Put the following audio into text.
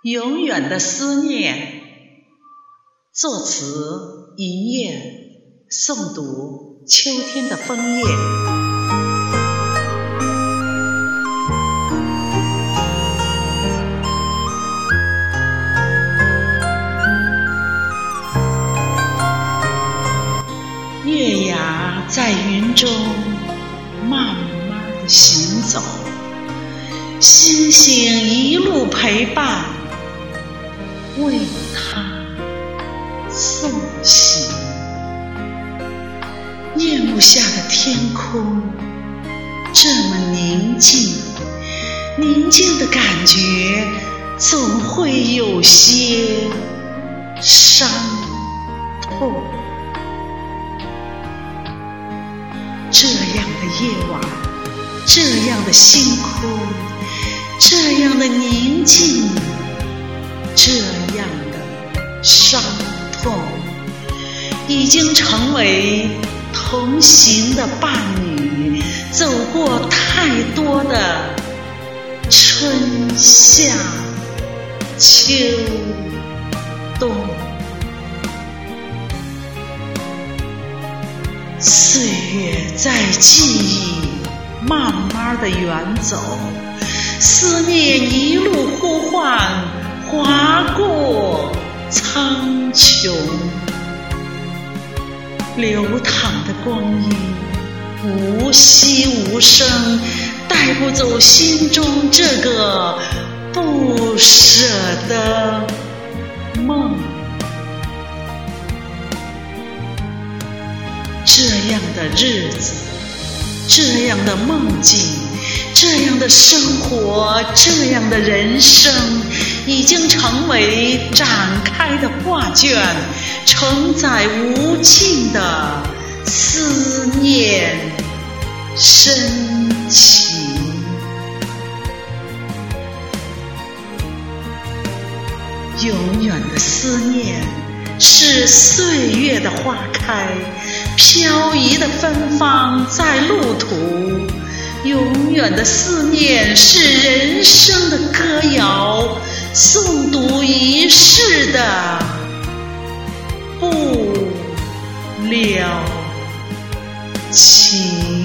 永远的思念。作词银燕，诵读秋天的枫叶。月牙在云中慢慢地行走，星星一路陪伴，为他送行。夜幕下的天空这么宁静，宁静的感觉总会有些伤痛。这样的夜晚，这样的星空，这样的宁静，这样的伤痛，已经成为同行的伴侣，走过太多的春夏秋冬。岁月在记忆慢慢地远走，思念一路呼唤，划过苍穹。流淌的光阴无息无声，带不走心中这个不舍的梦。这样的日子，这样的梦境，这样的生活，这样的人生，已经成为展开的画卷，承载无尽的思念深情。永远的思念是岁月的花开，飘移的芬芳在路途。永远的思念是人生的歌谣，诵读一世的不了情。